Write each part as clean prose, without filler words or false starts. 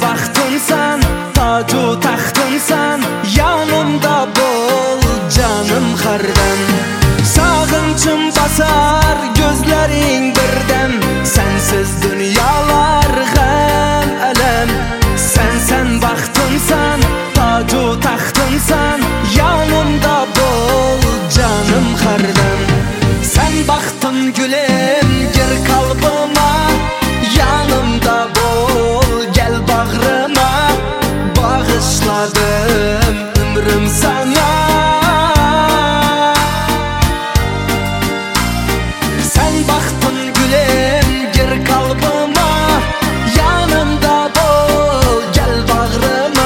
bahtımsan, tacu tahtımsan, yanımda bol canım hardem. Sağınçım basar gözlerin birden, sensiz dünyalar gam elem. Sen bahtımsan, tacu tahtımsan, yanımda bol canım hardem. Sen baktın gülüm gir kalbıma, yanımda bol gel bağrıma. Bağışladım ömrüm sana. Sen baktın gülüm gir kalbıma, yanımda bol gel bağrıma.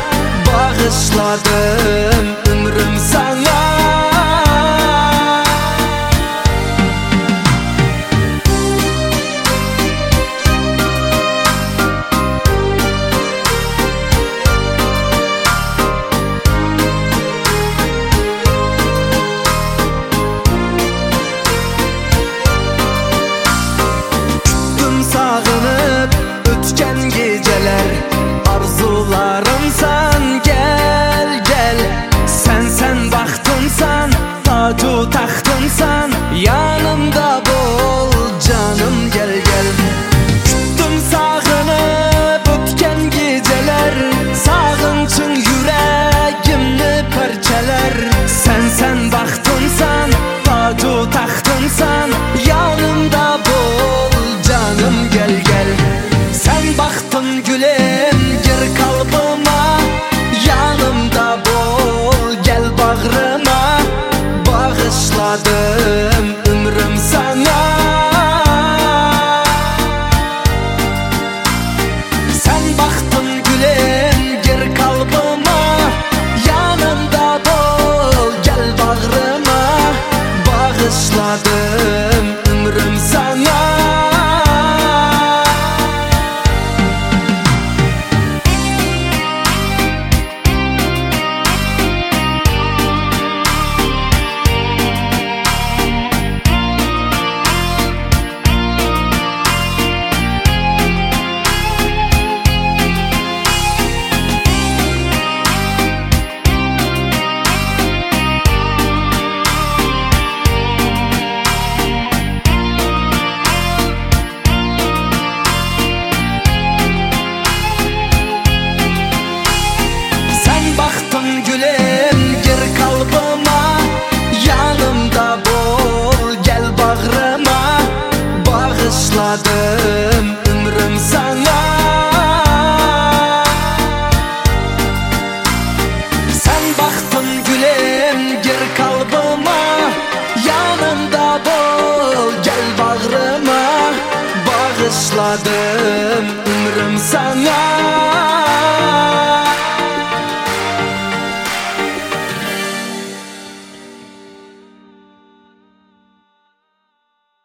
Bağışladım ömrüm sana. Sağınıp ötken geceler, arzularımsan gel gel. Sen bahtımsan, tacu tahtımsan, yanımda bol canım gel gel. Küttüm sağınıp ötken geceler, sağınçın yüreğimni parçalar. Sen bahtımsan, tacu tahtımsan, yanımda bol canım gel gel. Sen baktın gülüm